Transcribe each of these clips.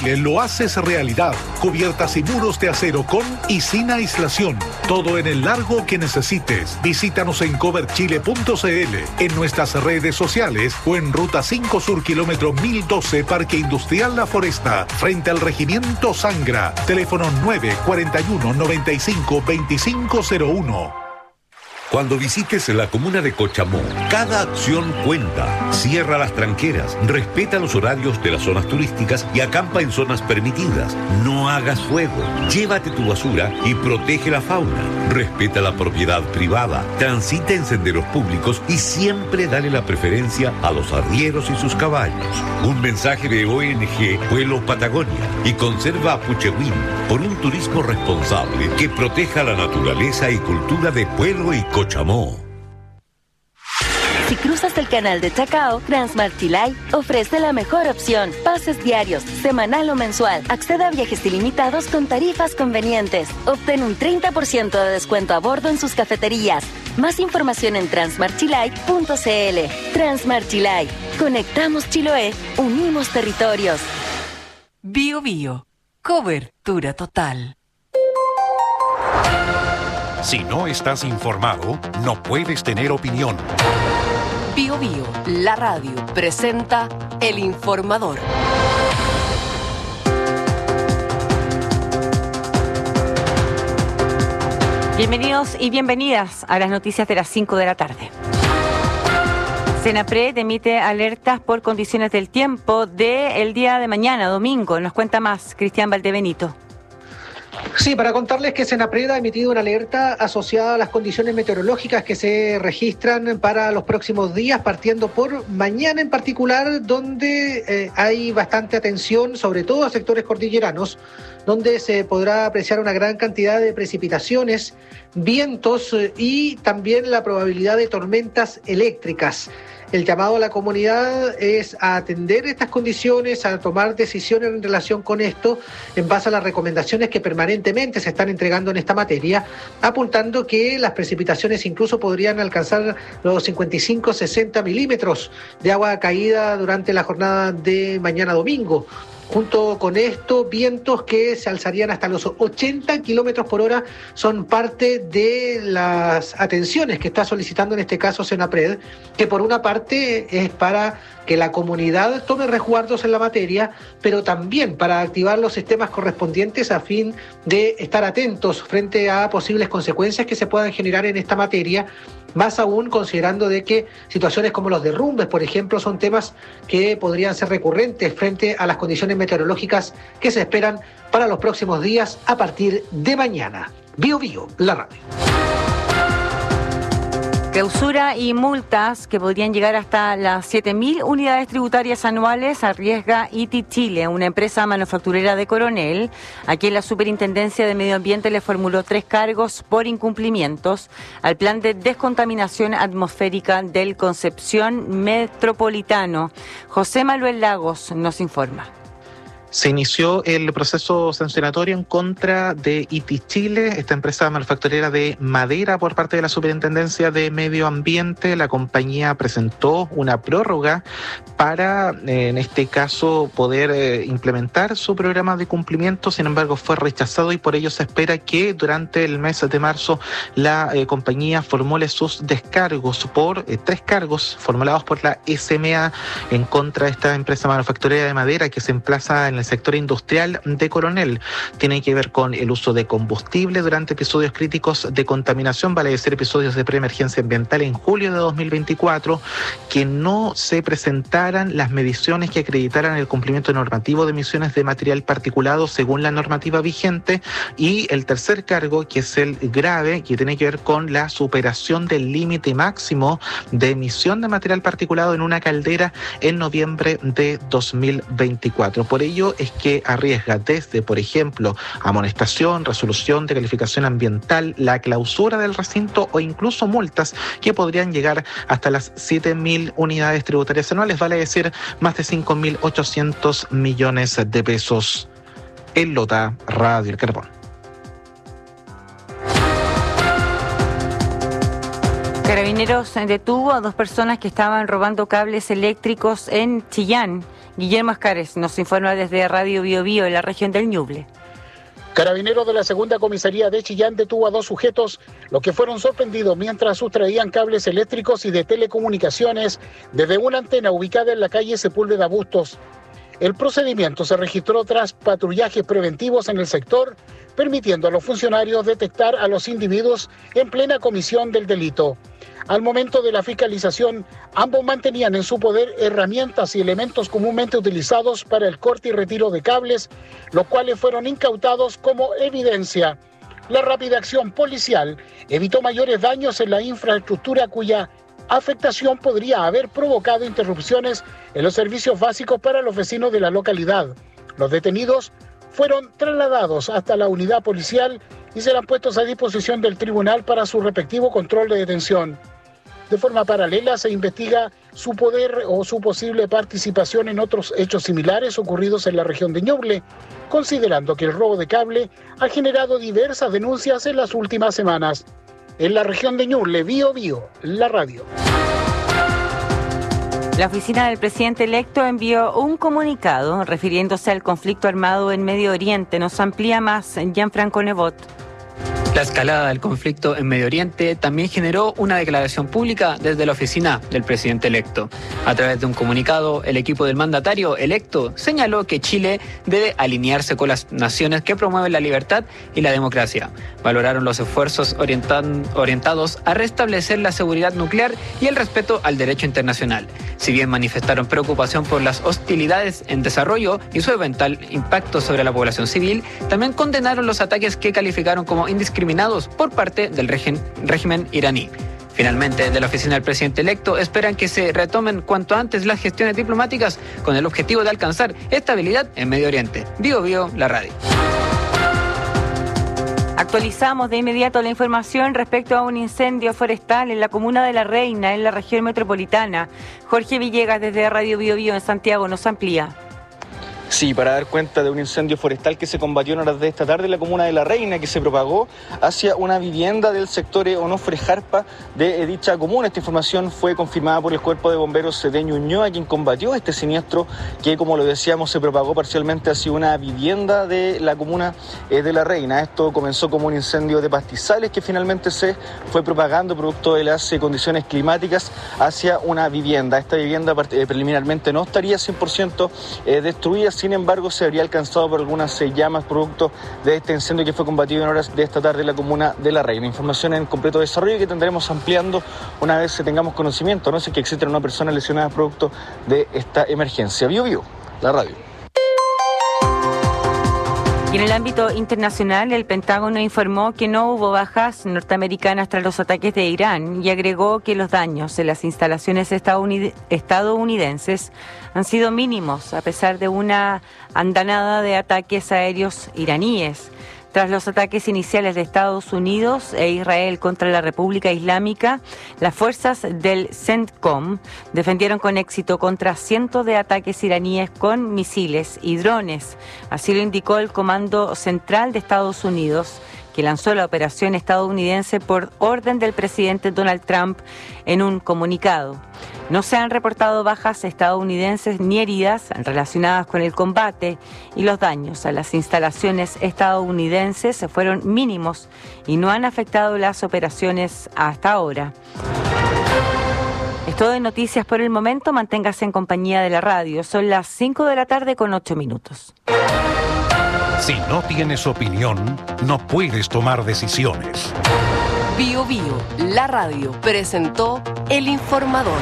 Chile lo haces realidad. Cubiertas y muros de acero con y sin aislación. Todo en el largo que necesites. Visítanos en coverchile.cl, en nuestras redes sociales o en Ruta 5 Sur, kilómetro 1012, Parque Industrial La Foresta, frente al Regimiento Sangra. Teléfono 941-95-2501. Cuando visites la comuna de Cochamó, cada acción cuenta. Cierra las tranqueras, respeta los horarios de las zonas turísticas y acampa en zonas permitidas. No hagas fuego, llévate tu basura y protege la fauna. Respeta la propiedad privada, transita en senderos públicos y siempre dale la preferencia a los arrieros y sus caballos. Un mensaje de ONG Pueblo Patagonia y Conserva Apuchehuín por un turismo responsable que proteja la naturaleza y cultura de Pueblo y Cochamó. Si cruzas el canal de Chacao, Transmart Chilay ofrece la mejor opción. Pases diarios, semanal o mensual. Accede a viajes ilimitados con tarifas convenientes. Obtén un 30% de descuento a bordo en sus cafeterías. Más información en transmartchilay.cl. Transmart Chilay. Conectamos Chiloé. Unimos territorios. Bio Bio. Cobertura total. Si no estás informado, no puedes tener opinión. Bio Bio, la radio, presenta El Informador. Bienvenidos y bienvenidas a las noticias de las 5 de la tarde. Senapred emite alertas por condiciones del tiempo del día de mañana, domingo. Nos cuenta más Cristian Valdebenito. Sí, para contarles que Senapred ha emitido una alerta asociada a las condiciones meteorológicas que se registran para los próximos días, partiendo por mañana en particular, donde hay bastante atención, sobre todo a sectores cordilleranos, donde se podrá apreciar una gran cantidad de precipitaciones, vientos y también la probabilidad de tormentas eléctricas. El llamado a la comunidad es a atender estas condiciones, a tomar decisiones en relación con esto, en base a las recomendaciones que permanentemente se están entregando en esta materia, apuntando que las precipitaciones incluso podrían alcanzar los 55-60 milímetros de agua caída durante la jornada de mañana domingo. Junto con esto, vientos que se alzarían hasta los 80 kilómetros por hora son parte de las atenciones que está solicitando en este caso Senapred, que por una parte es para que la comunidad tome resguardos en la materia, pero también para activar los sistemas correspondientes a fin de estar atentos frente a posibles consecuencias que se puedan generar en esta materia, más aún considerando de que situaciones como los derrumbes, por ejemplo, son temas que podrían ser recurrentes frente a las condiciones meteorológicas que se esperan para los próximos días a partir de mañana. Bio Bio, la radio. Clausura y multas que podrían llegar hasta las 7.000 unidades tributarias anuales arriesga ITI Chile, una empresa manufacturera de Coronel, a quien la Superintendencia de Medio Ambiente le formuló 3 cargos por incumplimientos al plan de descontaminación atmosférica del Concepción Metropolitano. José Manuel Lagos nos informa. Se inició el proceso sancionatorio en contra de ITI Chile, esta empresa manufacturera de madera por parte de la Superintendencia de Medio Ambiente. La compañía presentó una prórroga para, en este caso, poder implementar su programa de cumplimiento. Sin embargo, fue rechazado y por ello se espera que durante el mes de marzo la compañía formule sus descargos por 3 cargos formulados por la SMA en contra de esta empresa manufacturera de madera que se emplaza en el sector industrial de Coronel. Tiene que ver con el uso de combustible durante episodios críticos de contaminación, vale decir episodios de preemergencia ambiental en julio de 2024, que no se presentaran las mediciones que acreditaran el cumplimiento normativo de emisiones de material particulado según la normativa vigente, y el tercer cargo, que es el grave, que tiene que ver con la superación del límite máximo de emisión de material particulado en una caldera en noviembre de 2024. Por ello es que arriesga desde, por ejemplo, amonestación, resolución de calificación ambiental, la clausura del recinto o incluso multas que podrían llegar hasta las 7.000 unidades tributarias anuales, vale decir más de 5.800 millones de pesos. En Lota, Radio El Carbón. Carabineros detuvo a 2 personas que estaban robando cables eléctricos en Chillán, Guillermo Ascares nos informa desde Radio Bio Bio en la región del Ñuble. Carabineros de la segunda comisaría de Chillán detuvo a 2 sujetos, los que fueron sorprendidos mientras sustraían cables eléctricos y de telecomunicaciones desde una antena ubicada en la calle Sepúlveda Bustos. El procedimiento se registró tras patrullajes preventivos en el sector, permitiendo a los funcionarios detectar a los individuos en plena comisión del delito. Al momento de la fiscalización, ambos mantenían en su poder herramientas y elementos comúnmente utilizados para el corte y retiro de cables, los cuales fueron incautados como evidencia. La rápida acción policial evitó mayores daños en la infraestructura cuya afectación podría haber provocado interrupciones en los servicios básicos para los vecinos de la localidad. Los detenidos fueron trasladados hasta la unidad policial y serán puestos a disposición del tribunal para su respectivo control de detención. De forma paralela se investiga su poder o su posible participación en otros hechos similares ocurridos en la región de Ñuble, considerando que el robo de cable ha generado diversas denuncias en las últimas semanas. En la región de Ñuble, Bio Bio, la radio. La oficina del presidente electo envió un comunicado refiriéndose al conflicto armado en Medio Oriente. Nos amplía más Gianfranco Nebot. La escalada del conflicto en Medio Oriente también generó una declaración pública desde la oficina del presidente electo. A través de un comunicado, el equipo del mandatario electo señaló que Chile debe alinearse con las naciones que promueven la libertad y la democracia. Valoraron los esfuerzos orientados a restablecer la seguridad nuclear y el respeto al derecho internacional. Si bien manifestaron preocupación por las hostilidades en desarrollo y su eventual impacto sobre la población civil, también condenaron los ataques que calificaron como indiscriminados por parte del régimen iraní. Finalmente, de la oficina del presidente electo esperan que se retomen cuanto antes las gestiones diplomáticas con el objetivo de alcanzar estabilidad en Medio Oriente. Bio Bio, la radio. Actualizamos de inmediato la información respecto a un incendio forestal en la comuna de La Reina, en la región metropolitana. Jorge Villegas desde Radio Bio Bio en Santiago nos amplía. Sí, para dar cuenta de un incendio forestal que se combatió en horas de esta tarde en la comuna de La Reina, que se propagó hacia una vivienda del sector Onofre Jarpa de dicha comuna. Esta información fue confirmada por el Cuerpo de Bomberos de Ñuñoa, quien combatió este siniestro que, como lo decíamos, se propagó parcialmente hacia una vivienda de la comuna de La Reina. Esto comenzó como un incendio de pastizales que finalmente se fue propagando producto de las condiciones climáticas hacia una vivienda. Esta vivienda preliminarmente no estaría 100% destruida. Sin embargo, se habría alcanzado por algunas llamas producto de este incendio que fue combatido en horas de esta tarde en la comuna de La Reina. Información en completo desarrollo que tendremos ampliando una vez tengamos conocimiento, no sé que existe una persona lesionada producto de esta emergencia. Bio Bio, la radio. Y en el ámbito internacional, el Pentágono informó que no hubo bajas norteamericanas tras los ataques de Irán y agregó que los daños en las instalaciones estadounidenses han sido mínimos a pesar de una andanada de ataques aéreos iraníes. Tras los ataques iniciales de Estados Unidos e Israel contra la República Islámica, las fuerzas del CENTCOM defendieron con éxito contra cientos de ataques iraníes con misiles y drones. Así lo indicó el Comando Central de Estados Unidos, que lanzó la operación estadounidense por orden del presidente Donald Trump en un comunicado. No se han reportado bajas estadounidenses ni heridas relacionadas con el combate y los daños a las instalaciones estadounidenses fueron mínimos y no han afectado las operaciones hasta ahora. Es todo de noticias por el momento. Manténgase en compañía de la radio. Son las 5 de la tarde con 8 minutos. Si no tienes opinión, no puedes tomar decisiones. Bio Bio, la radio, presentó El Informador.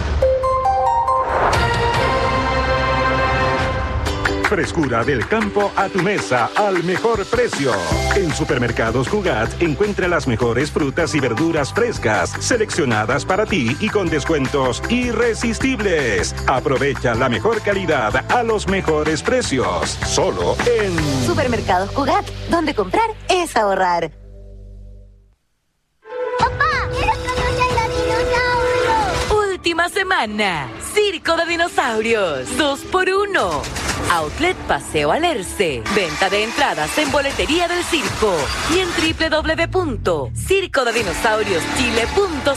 Frescura del campo a tu mesa al mejor precio. En Supermercados Cugat encuentra las mejores frutas y verduras frescas, seleccionadas para ti y con descuentos irresistibles. Aprovecha la mejor calidad a los mejores precios. Solo en Supermercados Cugat, donde comprar es ahorrar. Última semana, Circo de Dinosaurios, 2x1. Outlet Paseo Alerce. Venta de entradas en boletería del circo y en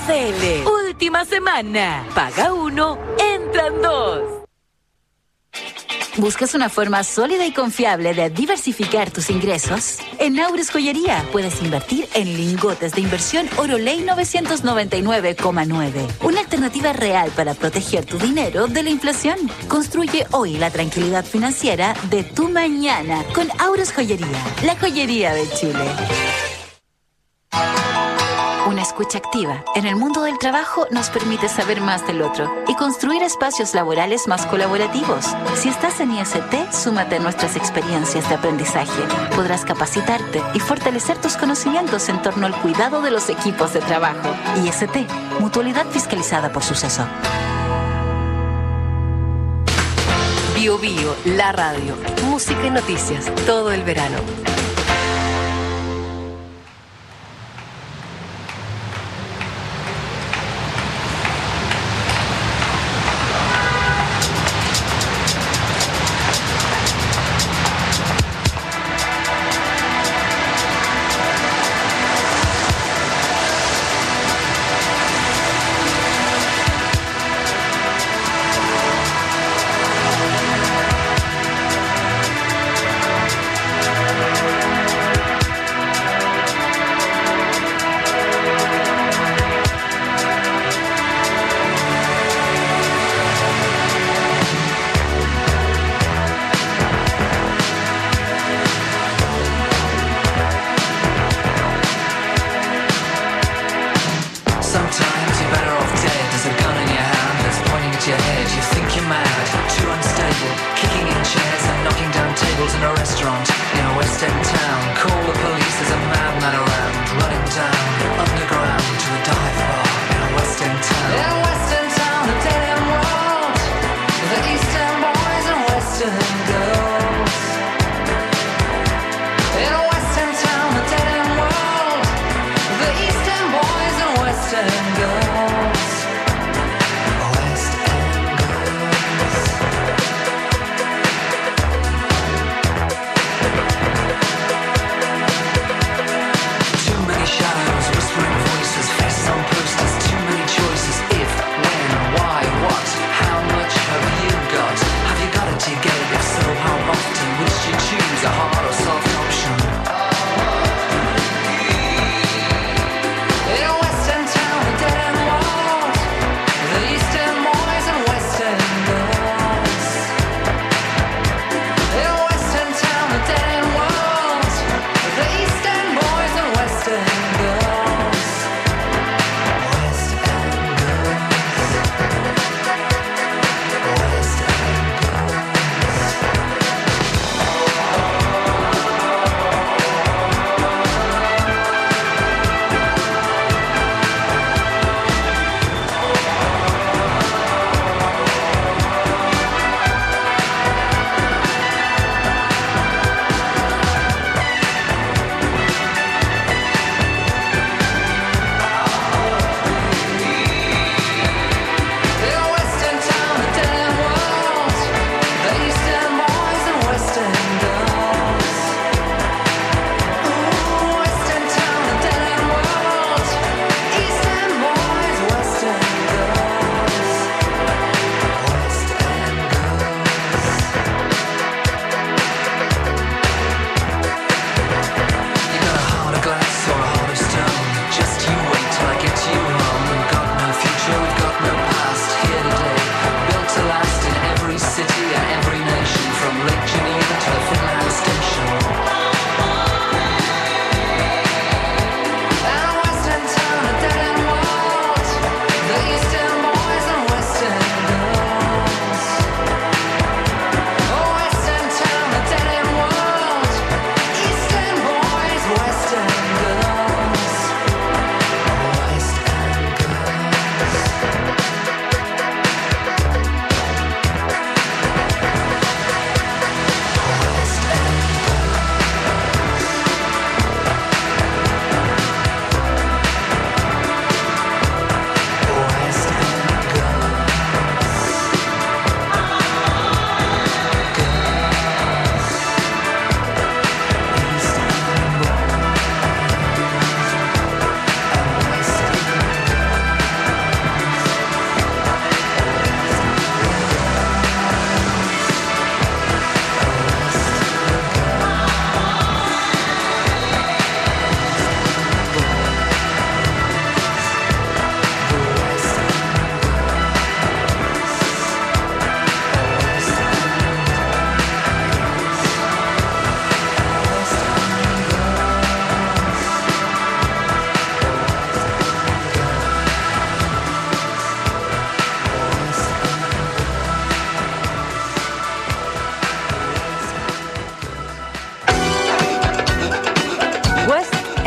www.circodedinosaurioschile.cl. Última semana. Paga 1, entran 2. ¿Buscas una forma sólida y confiable de diversificar tus ingresos? En Aures Joyería puedes invertir en lingotes de inversión Oro Ley 999,9. Una alternativa real para proteger tu dinero de la inflación. Construye hoy la tranquilidad financiera de tu mañana con Aures Joyería, la joyería de Chile. Una escucha activa en el mundo del trabajo nos permite saber más del otro y construir espacios laborales más colaborativos. Si estás en IST, súmate a nuestras experiencias de aprendizaje. Podrás capacitarte y fortalecer tus conocimientos en torno al cuidado de los equipos de trabajo. IST, Mutualidad Fiscalizada por Suceso. Bio Bio, la radio, música y noticias, todo el verano.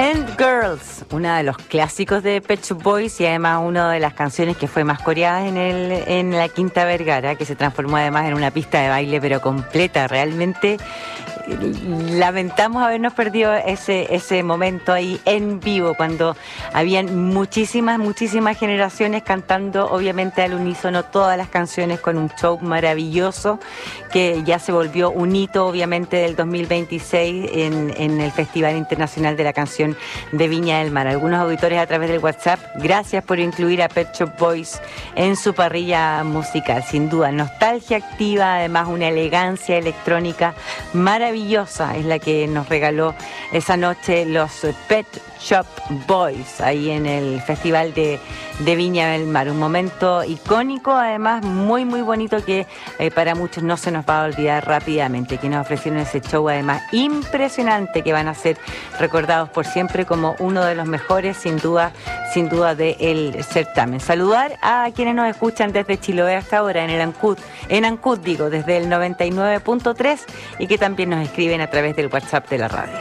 And Girls, una de los clásicos de Pet Shop Boys y además una de las canciones que fue más coreada en la Quinta Vergara, que se transformó además en una pista de baile pero completa. Realmente lamentamos habernos perdido ese momento ahí en vivo, cuando habían muchísimas generaciones cantando obviamente al unísono todas las canciones, con un show maravilloso que ya se volvió un hito obviamente del 2026 en el Festival Internacional de la Canción de Viña del Mar. Algunos auditores a través del WhatsApp, gracias por incluir a Pet Shop Boys en su parrilla musical. Sin duda, nostalgia activa, además una elegancia electrónica maravillosa es la que nos regaló esa noche los Pet Shop Boys ahí en el Festival de Viña del Mar. Un momento icónico, además muy bonito, que para muchos no se nos va a olvidar rápidamente, que nos ofrecieron ese show además impresionante, que van a ser recordados por siempre como uno de los mejores sin duda del certamen. Saludar a quienes nos escuchan desde Chiloé hasta ahora en Ancud desde el 99.3 y que también nos escriben a través del WhatsApp de la radio.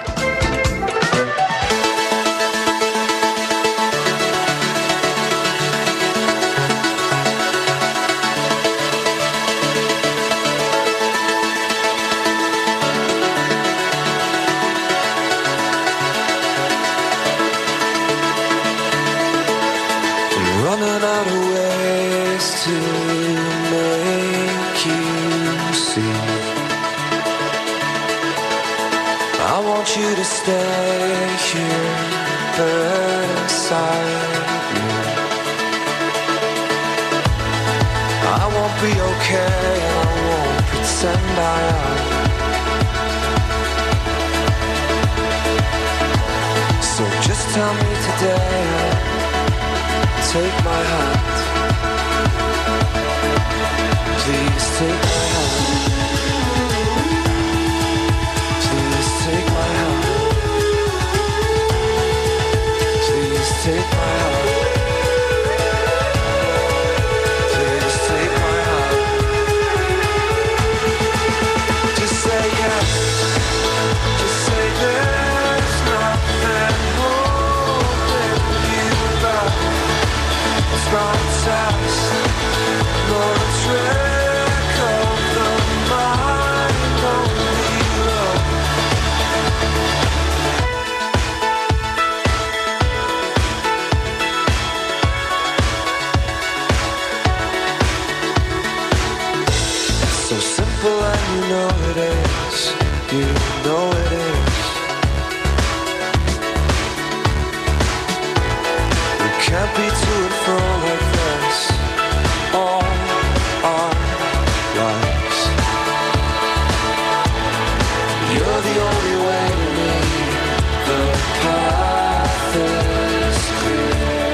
Tell me today, take my hand. Please take my hand. Please take my hand. Please take my hand. Please take my hand. Just say yes. Just say there's nothing more. It's not a test, nor a trick of the mind, only love. It's so simple and you know it is, you know it is. Can't be to and fro like this all our lives. You're the only way to me. The path is clear.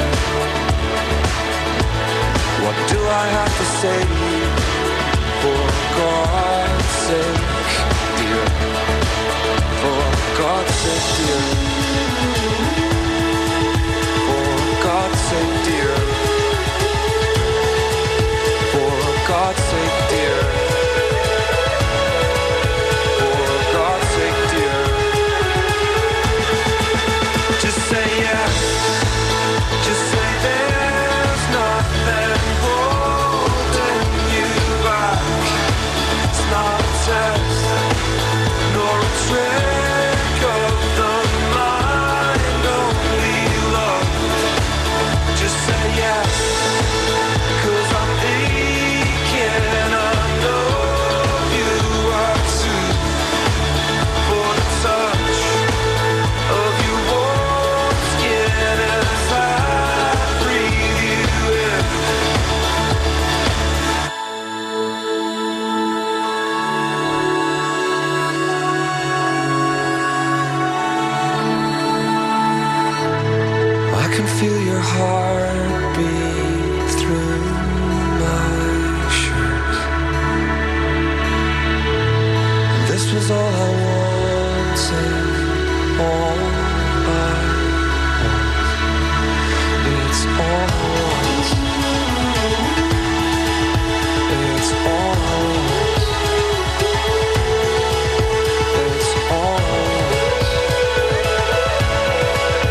What do I have to say to you? For God's sake, dear. For God's sake, dear. God's sake, dear. For God's sake, dear. For God's sake, dear. Just say yes. Just say there's nothing holding you back. It's not a test, nor a trick of the mind, only love. Just say yes, 'cause I'm aching, I know you are too. For the touch of your warm skin as I breathe you in. I can feel your heartbeat through my shirt. This was all I wanted, all I want. It's all I want. It's all I want. It's all I want.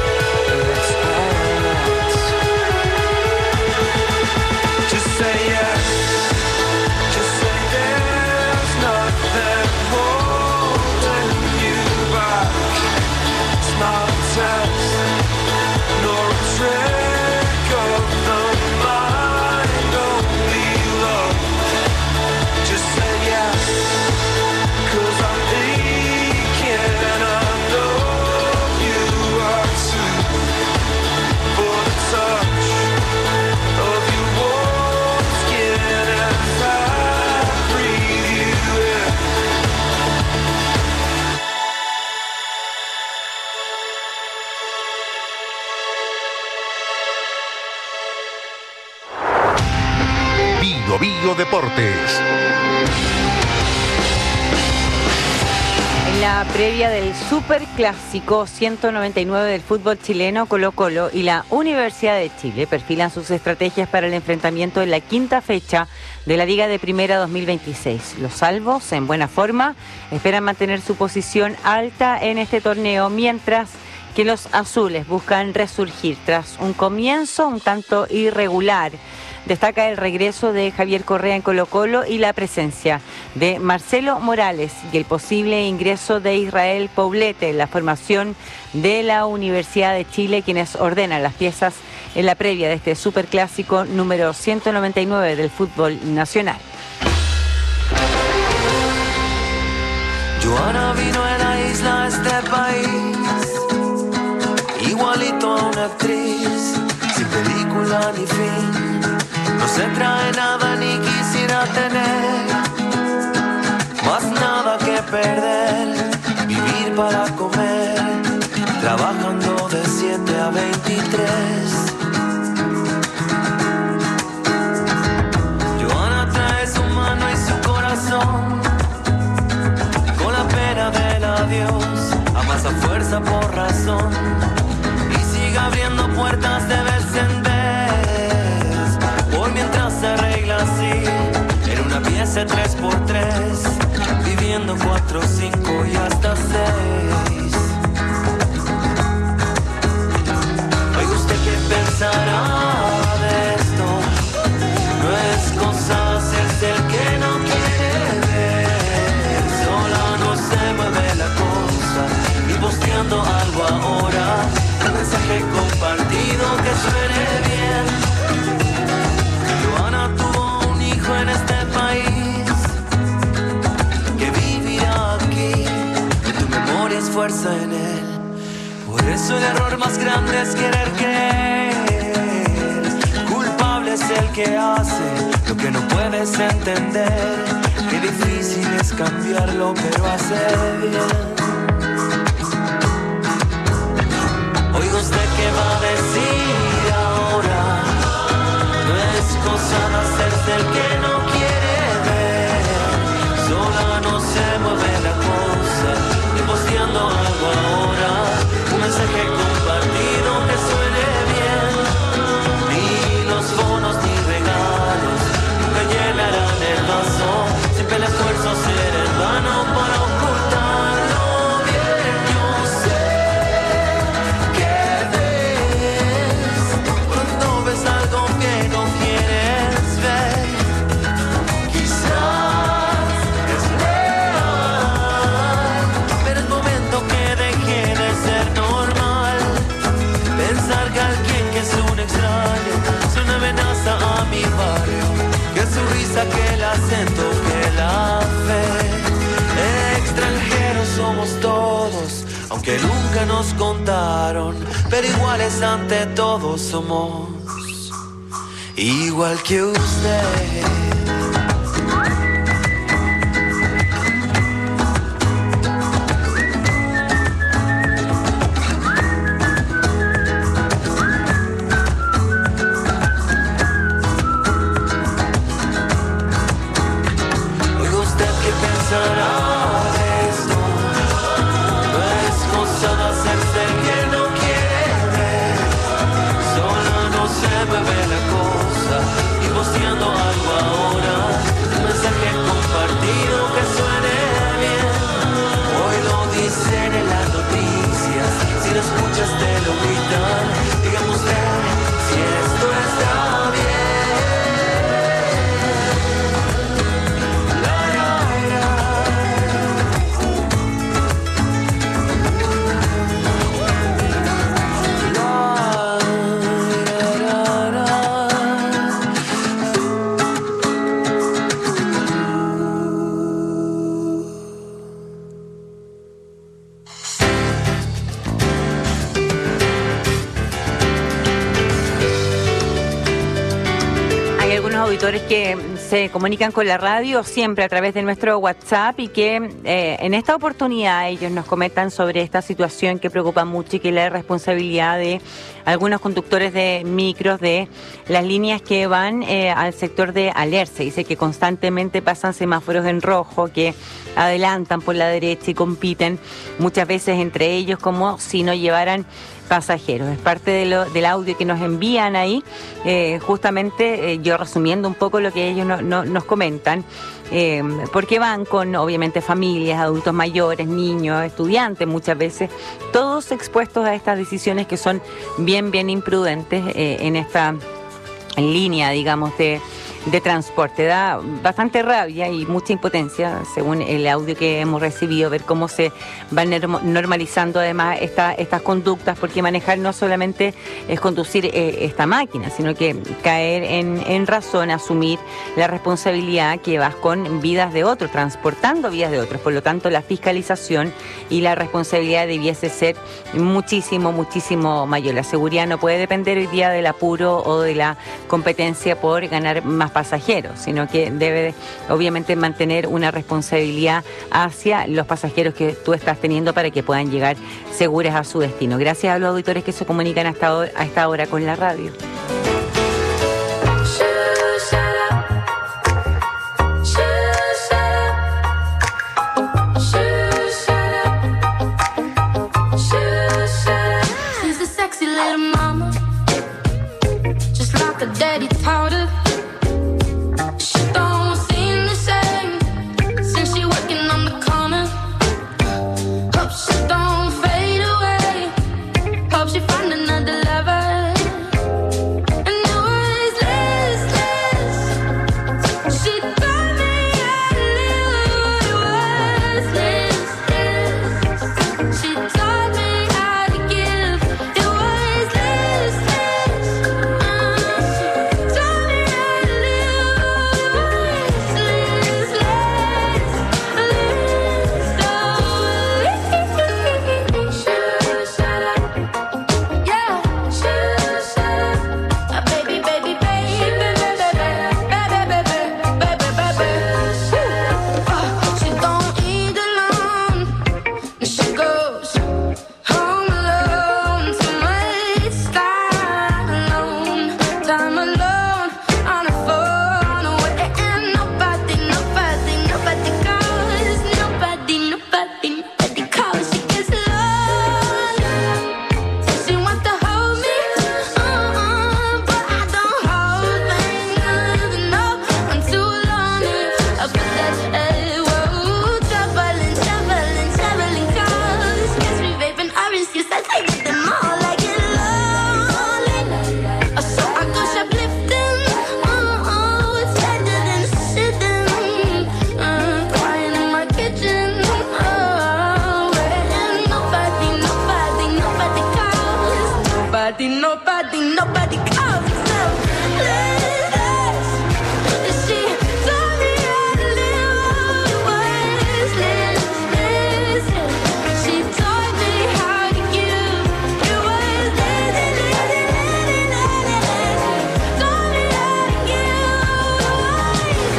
la previa del Superclásico 199 del fútbol chileno, Colo-Colo y la Universidad de Chile perfilan sus estrategias para el enfrentamiento en la quinta fecha de la Liga de Primera 2026. Los salvos, en buena forma, esperan mantener su posición alta en este torneo, mientras que los azules buscan resurgir tras un comienzo un tanto irregular. Destaca el regreso de Javier Correa en Colo-Colo y la presencia de Marcelo Morales y el posible ingreso de Israel Poblete en la formación de la Universidad de Chile, quienes ordenan las piezas en la previa de este Superclásico número 199 del fútbol nacional. Joana vino a la isla a este país, igualito a una actriz, sin película ni fin. No se trae nada ni quisiera tener, más nada que perder, vivir para comer, trabajando de 7 a 23. Joana trae su mano y su corazón, con la pena del adiós, amasa fuerza por razón, y sigue abriendo puertas de vez en vez. Mientras se arregla así, en una pieza 3x3, viviendo 4, 5 y hasta 6. Oiga usted qué pensará de esto, no es cosa hacerse el que no quiere ver, sola no se mueve la cosa, y posteando algo ahora, un mensaje compartido que suene bien. En este país que vivirá aquí, tu memoria es fuerza en él. Por eso el error más grande es querer creer, culpable es el que hace lo que no puedes entender. Qué difícil es cambiarlo, pero hace bien. Oiga usted qué va a decir ahora, no es cosa de hacerse el que no quiere ver, sola no se mueve la cosa, y posteando algo ahora, un mensaje compartido que suene bien, ni los bonos ni regalos nunca llenarán el vaso, siempre el esfuerzo será en vano para ocultarlo bien. Yo sé que ves cuando ves algo que no quieres ver, quizás es real, pero es momento que deje de ser normal, pensar que alguien que es un extraño es una amenaza a mi barrio, que su risa, que el acento, que la fe. Extranjeros somos todos, aunque nunca nos contaron, pero iguales ante todo somos, igual que usted. Oiga usted qué pensará de esto, no es cosa de hacerse el que no quiere ver, sola no se mueve la cosa, y posteando algo ahora, un mensaje compartido que suene bien. Hoy lo dicen en las noticias, si lo escuchas te lo gritan, dígame usted si esto está bien. Hay algunos auditores que se comunican con la radio siempre a través de nuestro WhatsApp y que en esta oportunidad ellos nos comentan sobre esta situación que preocupa mucho y que es la responsabilidad de algunos conductores de micros de las líneas que van al sector de Alerce. Dice que constantemente pasan semáforos en rojo, que adelantan por la derecha y compiten muchas veces entre ellos como si no llevaran pasajeros. Es parte del audio que nos envían ahí, justamente yo resumiendo un poco lo que ellos nos comentan, porque van con obviamente familias, adultos mayores, niños, estudiantes muchas veces, todos expuestos a estas decisiones que son bien imprudentes en esta línea, digamos, de transporte. Da bastante rabia y mucha impotencia, según el audio que hemos recibido, ver cómo se van normalizando además estas conductas, porque manejar no solamente es conducir esta máquina, sino que caer en razón, asumir la responsabilidad que vas con vidas de otros, transportando vidas de otros. Por lo tanto, la fiscalización y la responsabilidad debiese ser muchísimo mayor. La seguridad no puede depender hoy día del apuro o de la competencia por ganar más pasajeros, sino que debe obviamente mantener una responsabilidad hacia los pasajeros que tú estás teniendo para que puedan llegar seguros a su destino. Gracias a los auditores que se comunican a esta hora con la radio. Nobody calls herself less. She taught me how to live less. She taught me how to give. It was less. Taught me how to give.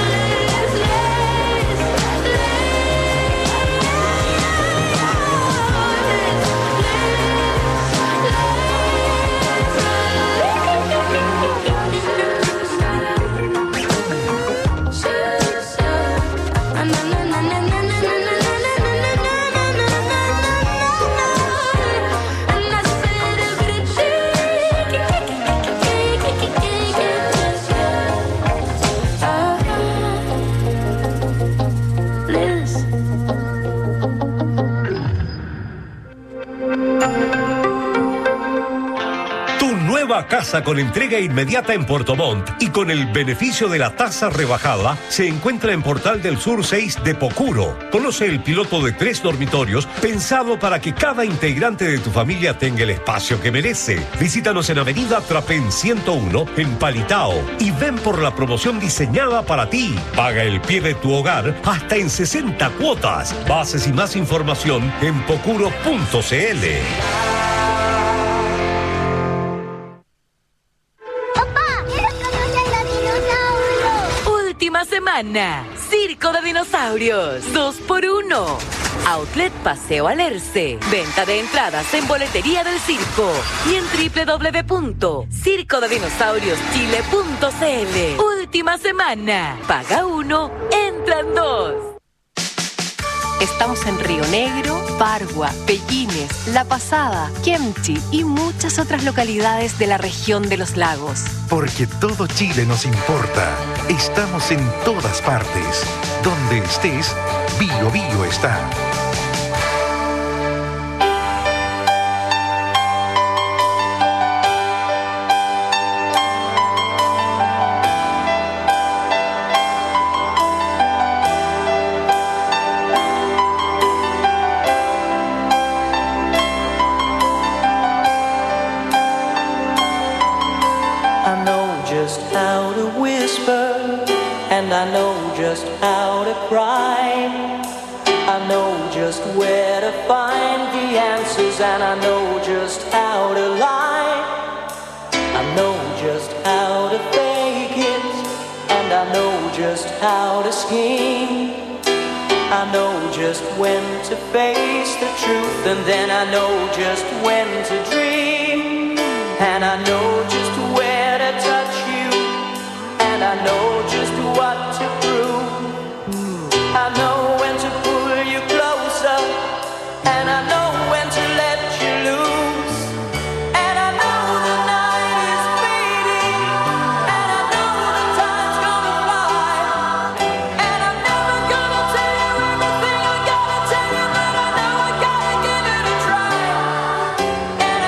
Casa con entrega inmediata en Puerto Montt y con el beneficio de la tasa rebajada se encuentra en Portal del Sur 6 de Pocuro. Conoce el piloto de 3 dormitorios pensado para que cada integrante de tu familia tenga el espacio que merece. Visítanos en Avenida Trapén 101 en Palitao y ven por la promoción diseñada para ti. Paga el pie de tu hogar hasta en 60 cuotas. Bases y más información en pocuro.cl. semana, Circo de Dinosaurios, 2x1. Outlet Paseo Alerce. Venta de entradas en boletería del circo y en www.circodedinosaurioschile.cl. Última semana. Paga 1, entran 2. Estamos en Río Negro, Pargua, Pellines, La Pasada, Kemchi y muchas otras localidades de la región de los lagos. Porque todo Chile nos importa. Estamos en todas partes. Donde estés, Bio Bio está. I know just how to whisper, and I know just how to cry. I know just where to find the answers, and I know just how to lie. I know just how to fake it, and I know just how to scheme. I know just when to face the truth, and then I know just when to dream. And I know just where to touch you, and I know just what to prove. I know when to pull you closer, and I know when to let you loose. And I know the night is fading, and I know the time's gonna fly. And I'm never gonna tell you everything I gotta tell you, but I know I gotta give it a try. And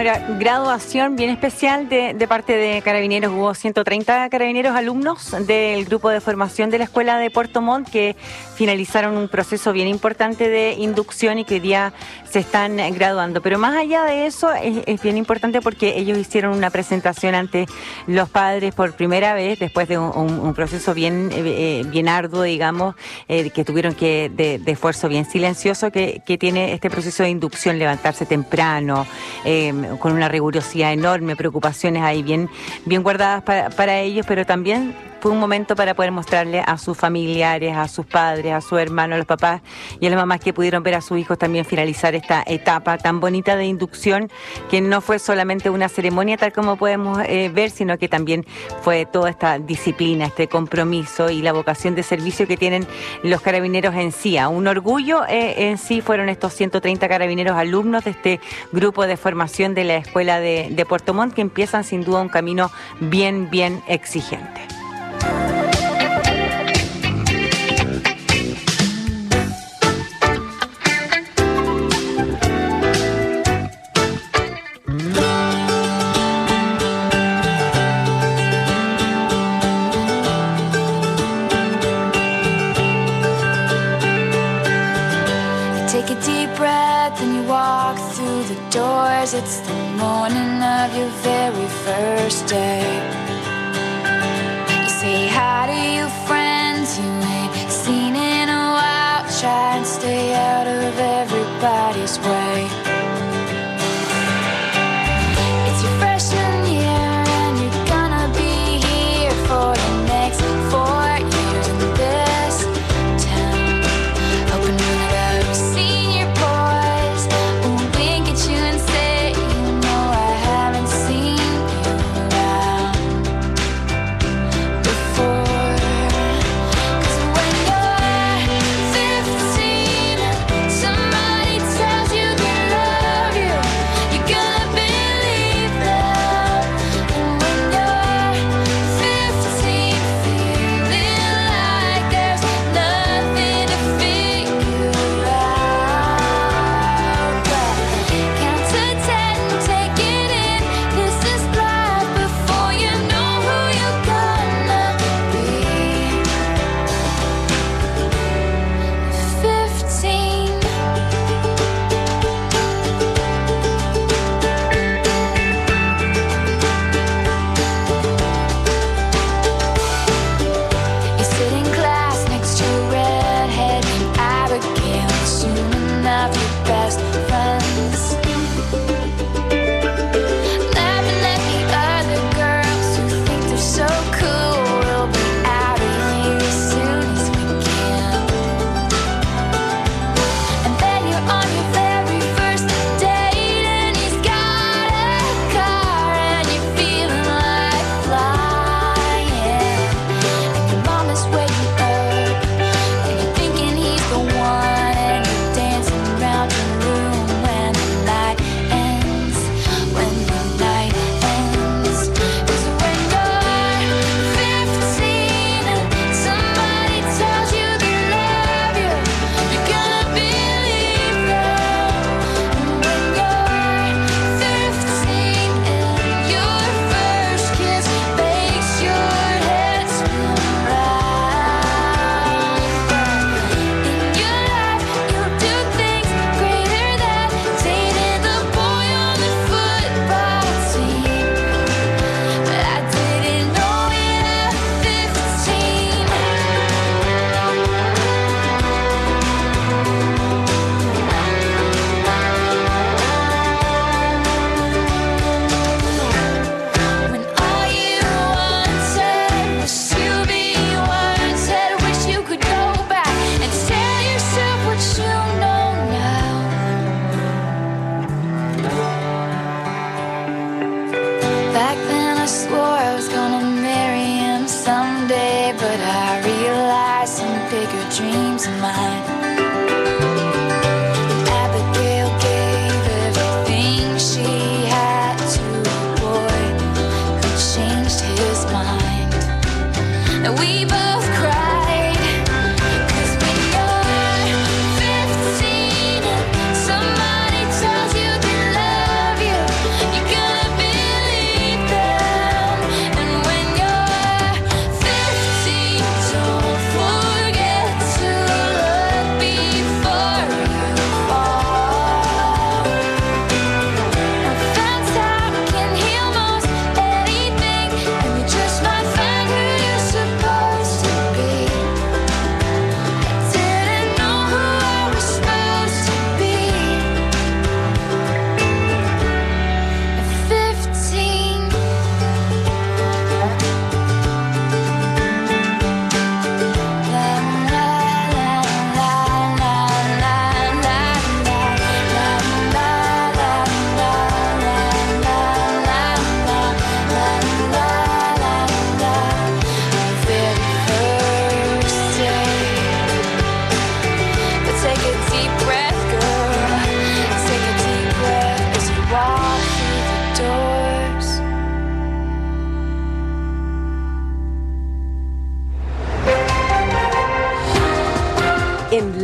graduación bien especial de parte de Carabineros. Hubo 130 carabineros alumnos del grupo de formación de la Escuela de Puerto Montt que finalizaron un proceso bien importante de inducción y que hoy día se están graduando. Pero más allá de eso, es bien importante porque ellos hicieron una presentación ante los padres por primera vez, después de un proceso bien arduo, digamos, que tuvieron de esfuerzo bien silencioso que tiene este proceso de inducción, levantarse temprano, con una rigurosidad enorme, preocupaciones ahí bien guardadas para ellos, pero también fue un momento para poder mostrarle a sus familiares, a sus padres, a sus hermanos, a los papás y a las mamás que pudieron ver a sus hijos también finalizar esta etapa tan bonita de inducción, que no fue solamente una ceremonia tal como podemos ver, sino que también fue toda esta disciplina, este compromiso y la vocación de servicio que tienen los carabineros en sí. Un orgullo en sí fueron estos 130 carabineros alumnos de este grupo de formación de la Escuela de Puerto Montt, que empiezan sin duda un camino bien exigente. Take a deep breath and you walk through the doors. It's the morning of your very first day. You say hi to your friends you ain't seen in a while. Try and stay out of everybody's way. It's your freshman year and you're gonna be here for the next 4 years in this town. Hoping one of those senior boys won't wink at you and say, you know I haven't seen you around.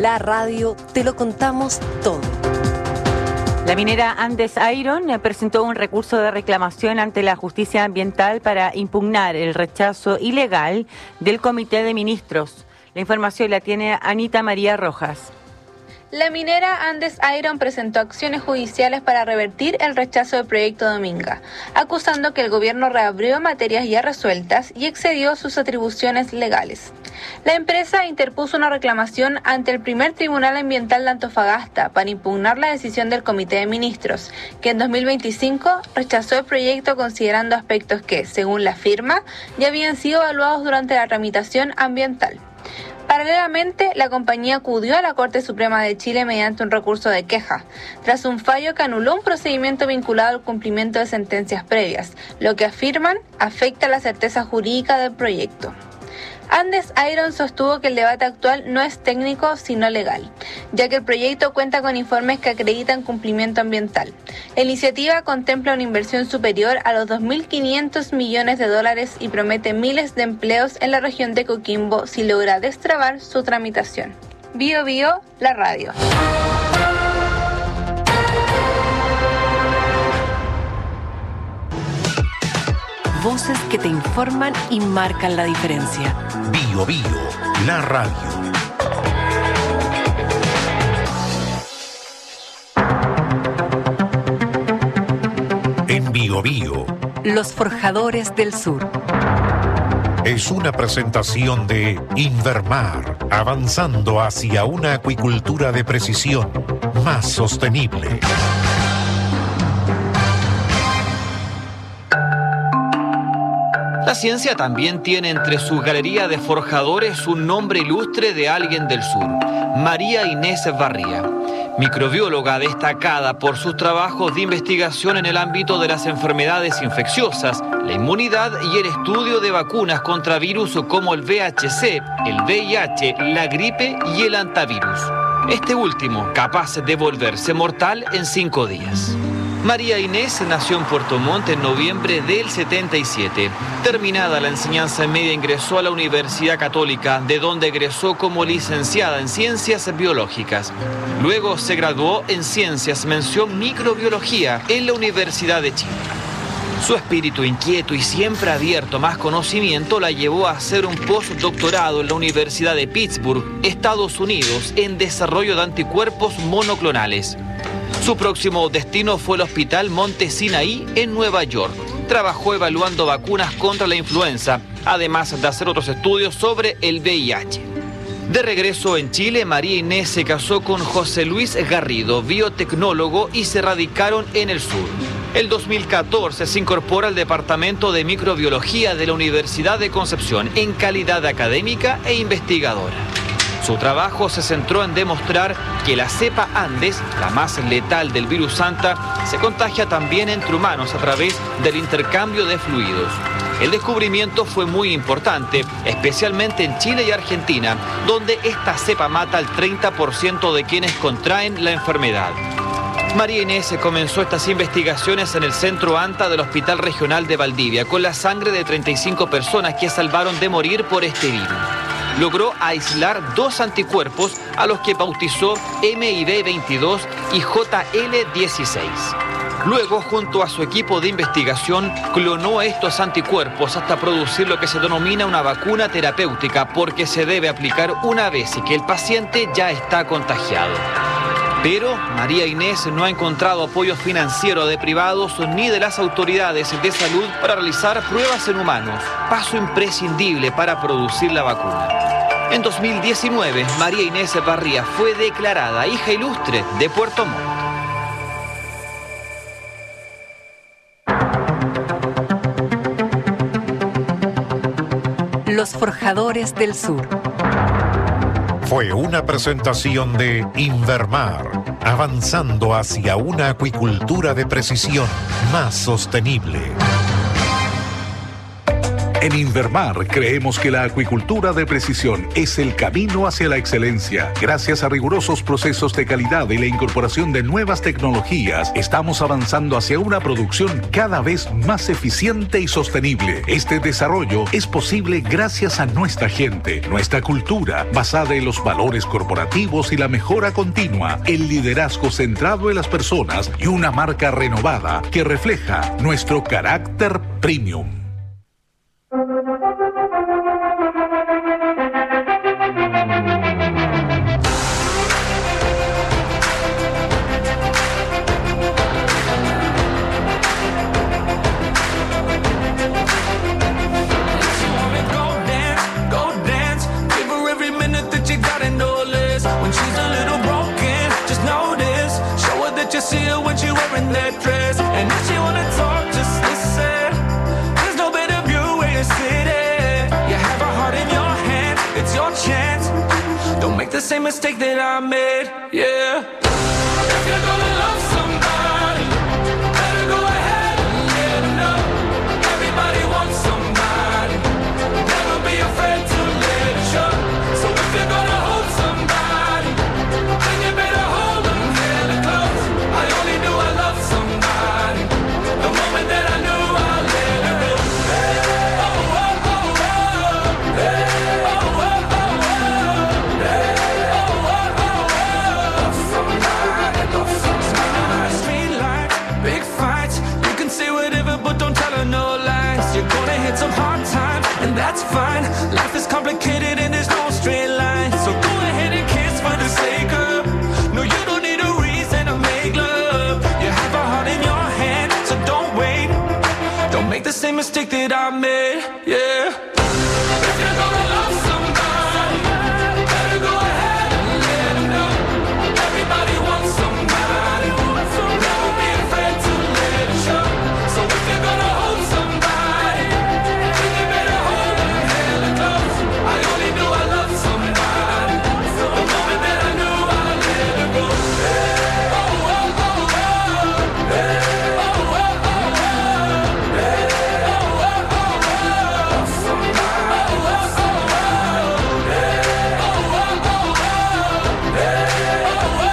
la radio te lo contamos todo. La minera Andes Iron presentó un recurso de reclamación ante la justicia ambiental para impugnar el rechazo ilegal del Comité de Ministros. La información la tiene Anita María Rojas. La minera Andes Iron presentó acciones judiciales para revertir el rechazo del proyecto Dominga, acusando que el gobierno reabrió materias ya resueltas y excedió sus atribuciones legales. La empresa interpuso una reclamación ante el primer Tribunal Ambiental de Antofagasta para impugnar la decisión del Comité de Ministros, que en 2025 rechazó el proyecto considerando aspectos que, según la firma, ya habían sido evaluados durante la tramitación ambiental. Paralelamente, la compañía acudió a la Corte Suprema de Chile mediante un recurso de queja, tras un fallo que anuló un procedimiento vinculado al cumplimiento de sentencias previas, lo que afirman afecta la certeza jurídica del proyecto. Andes Iron sostuvo que el debate actual no es técnico sino legal, ya que el proyecto cuenta con informes que acreditan cumplimiento ambiental. La iniciativa contempla una inversión superior a los $2.500 millones y promete miles de empleos en la región de Coquimbo si logra destrabar su tramitación. Bio Bio, la radio. Voces que te informan y marcan la diferencia. Bio Bio, la radio. En Bio Bio, Los Forjadores del Sur. Es una presentación de Invermar, avanzando hacia una acuicultura de precisión más sostenible. La ciencia también tiene entre su galería de forjadores un nombre ilustre de alguien del sur, María Inés Barría, microbióloga destacada por sus trabajos de investigación en el ámbito de las enfermedades infecciosas, la inmunidad y el estudio de vacunas contra virus como el VHC, el VIH, la gripe y el antivirus. Este último capaz de volverse mortal en 5 días. María Inés nació en Puerto Montt en noviembre del 77. Terminada la enseñanza media ingresó a la Universidad Católica, de donde egresó como licenciada en Ciencias Biológicas. Luego se graduó en Ciencias mención Microbiología en la Universidad de Chile. Su espíritu inquieto y siempre abierto a más conocimiento la llevó a hacer un postdoctorado en la Universidad de Pittsburgh, Estados Unidos, en desarrollo de anticuerpos monoclonales. Su próximo destino fue el Hospital Monte Sinaí en Nueva York. Trabajó evaluando vacunas contra la influenza, además de hacer otros estudios sobre el VIH. De regreso en Chile, María Inés se casó con José Luis Garrido, biotecnólogo, y se radicaron en el sur. El 2014 se incorpora al Departamento de Microbiología de la Universidad de Concepción en calidad académica e investigadora. Su trabajo se centró en demostrar que la cepa Andes, la más letal del virus Santa, se contagia también entre humanos a través del intercambio de fluidos. El descubrimiento fue muy importante, especialmente en Chile y Argentina, donde esta cepa mata al 30% de quienes contraen la enfermedad. María Inés comenzó estas investigaciones en el Centro ANTA del Hospital Regional de Valdivia, con la sangre de 35 personas que salvaron de morir por este virus. Logró aislar 2 anticuerpos a los que bautizó MIB-22 y JL-16. Luego, junto a su equipo de investigación, clonó estos anticuerpos hasta producir lo que se denomina una vacuna terapéutica, porque se debe aplicar una vez y que el paciente ya está contagiado. Pero María Inés no ha encontrado apoyo financiero de privados ni de las autoridades de salud para realizar pruebas en humanos, paso imprescindible para producir la vacuna. En 2019, María Inés Barría fue declarada hija ilustre de Puerto Montt. Los Forjadores del Sur. Fue una presentación de Invermar, avanzando hacia una acuicultura de precisión más sostenible. En Invermar creemos que la acuicultura de precisión es el camino hacia la excelencia. Gracias a rigurosos procesos de calidad y la incorporación de nuevas tecnologías, estamos avanzando hacia una producción cada vez más eficiente y sostenible. Este desarrollo es posible gracias a nuestra gente, nuestra cultura, basada en los valores corporativos y la mejora continua, el liderazgo centrado en las personas y una marca renovada que refleja nuestro carácter premium. See her when she wearing that dress, and if she wanna talk, just listen. There's no better view where you're sitting. You have a heart in your hand, it's your chance. Don't make the same mistake that I made, yeah. If you're gonna love somebody, better go ahead and let them know. Everybody wants somebody, never be afraid to let it show. So if you're gonna hold somebody, then you better hold them hella close. I only knew I loved somebody the moment that I knew I let her go. Oh, oh, oh, oh. Hey, oh, oh, oh, oh. Hey, oh, oh, oh, oh. Love somebody, love somebody. Street life, big fights. You can say whatever, but don't tell her no lies. You're gonna hit some hard times, and that's fine. Life is complicated and there's no straight line. So go ahead and kiss for the sake of. No, you don't need a reason to make love. You have a heart in your hand, so don't wait. Don't make the same mistake that I made, yeah. If you're gonna love somebody, better go ahead and let them know. Everybody wants somebody, never be afraid to let it show. So if you're gonna hold somebody, then you better hold them hella close. I only knew I loved somebody the moment that I knew I let her go. Oh, oh, oh, oh. Hey, oh, oh, oh, oh. Hey, oh, oh, oh, oh. Love somebody, love somebody. Hey, oh, oh, oh, oh. Hey, oh, oh, oh,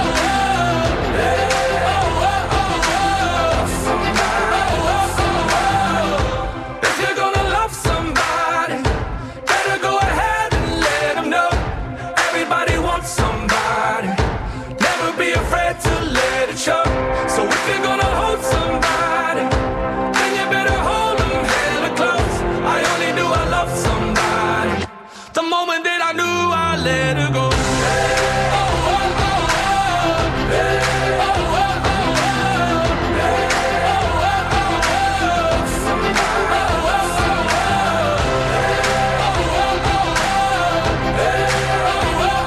oh. Hey, oh, oh, oh, oh. Love somebody, love somebody. If you're gonna love somebody, better go ahead and let them know. Everybody wants somebody, never be afraid to let it show. So if you're gonna hold somebody, then you better hold them hella close. I only knew I loved somebody the moment that I knew I let her go. Hey, oh, oh, oh, oh. Hey, oh, oh, oh, oh. Hey, oh, oh, oh, oh. Somebody, love somebody. Hey, oh, oh, oh, oh. Hey, oh, oh, oh,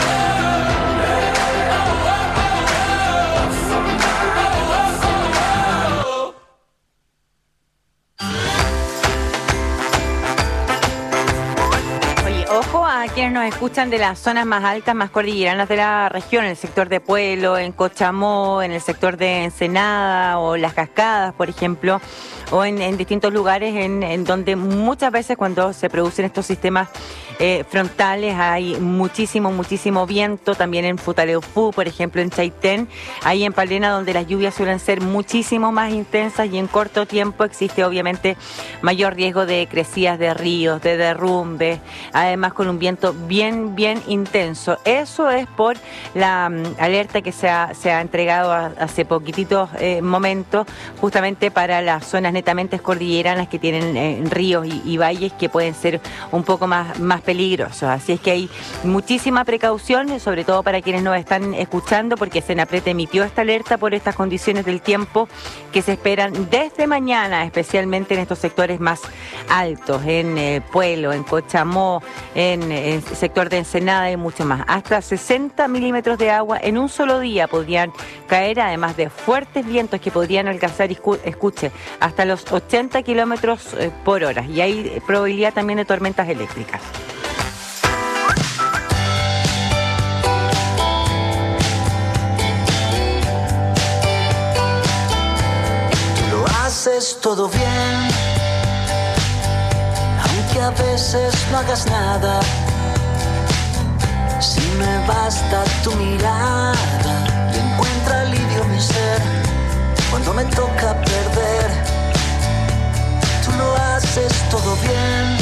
oh. Hey, oh, oh, oh, oh. Somebody, love somebody. Oye, ojo a quienes nos escuchan de las zonas más altas, más cordilleranas de la región, en el sector de Pueblo, en Cochamó, en el sector de Ensenada o Las Cascadas, por ejemplo, o en distintos lugares en donde muchas veces cuando se producen estos sistemas frontales hay muchísimo viento, también en Futaleufú, por ejemplo en Chaitén, ahí en Palena, donde las lluvias suelen ser muchísimo más intensas y en corto tiempo existe obviamente mayor riesgo de crecidas de ríos, de derrumbes, además con un viento bien intenso. Eso es por la alerta que se ha entregado hace poquititos momentos, justamente para las zonas netamente cordilleranas que tienen ríos y valles que pueden ser un poco más peligrosos. Así es que hay muchísima precaución, sobre todo para quienes nos están escuchando, porque Senapred emitió esta alerta por estas condiciones del tiempo que se esperan desde mañana, especialmente en estos sectores más altos, en Pueblo, en Cochamó, en el sector de Ensenada y mucho más. Hasta 60 milímetros de agua en un solo día podrían caer, además de fuertes vientos que podrían alcanzar, escuche, hasta los 80 kilómetros por hora. Y hay probabilidad también de tormentas eléctricas. Haces todo bien, a veces no hagas nada. Si me basta tu mirada y encuentra alivio mi ser cuando me toca perder. Tú lo haces todo bien.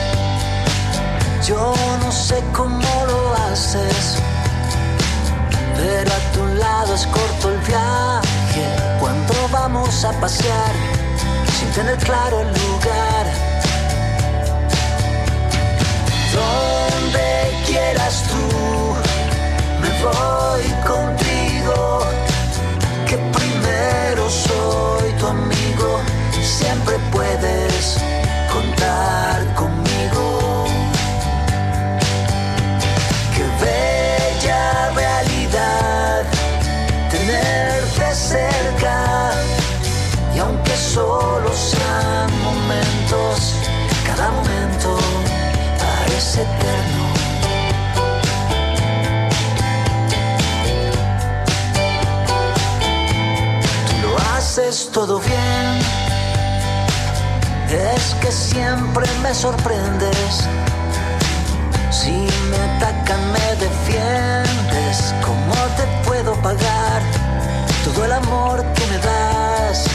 Yo no sé cómo lo haces, pero a tu lado es corto el viaje cuando vamos a pasear sin tener claro el lugar. Donde quieras tú, me voy contigo, que primero soy tu amigo, siempre puedes contar conmigo. Qué bella realidad tenerte cerca, y aunque solo sean momentos, cada momento parece eterno. Tú lo haces todo bien, es que siempre me sorprendes. Si me atacan me defiendes. ¿Cómo te puedo pagar todo el amor que me das?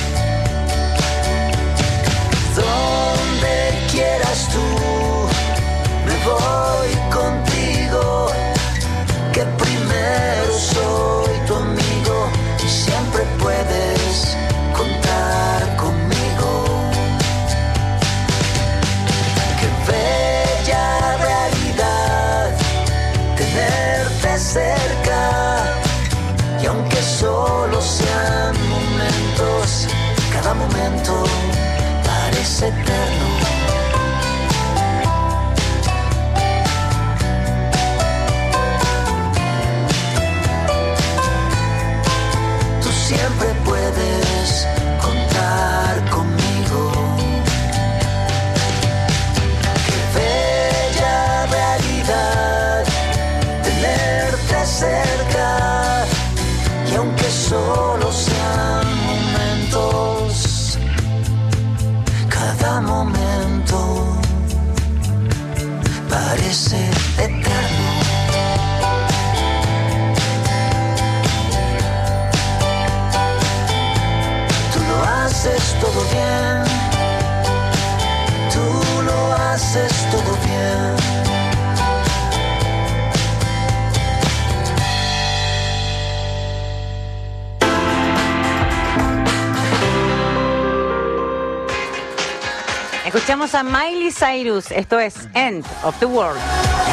Donde quieras tú, me voy contigo, que primero soy tu amigo y siempre puedes contar conmigo. Qué bella realidad tenerte cerca, y aunque solo sean momentos, cada momento parece eterno. Siempre puedes contar conmigo. Qué bella realidad tenerte cerca, y aunque solo sean momentos, cada momento parece eterno. Haces todo bien, tú lo haces todo bien. Escuchamos a Miley Cyrus, esto es End of the World.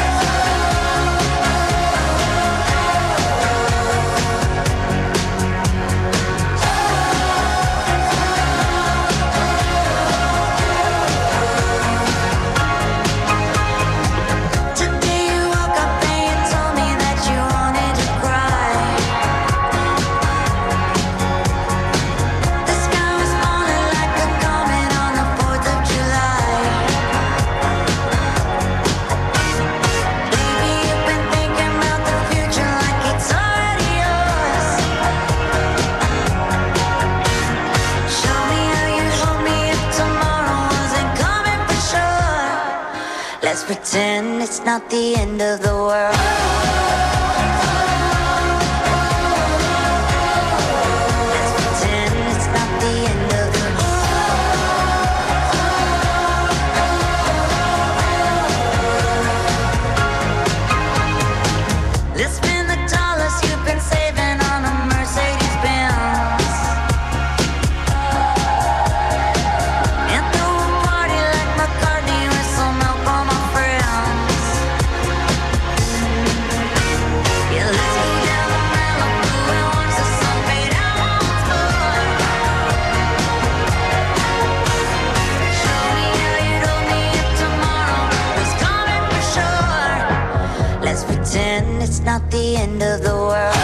Let's pretend it's not the end of the world. Let's pretend it's not the end of the world. Let's spend the dollars you've been saving on a Mercedes Benz, and throw a party like McCartney with some help from my friends. Yeah, let's go down to Malibu and watch the sun fade out once more. Show me how you told me if tomorrow was coming for sure. Let's pretend it's not the end of the world.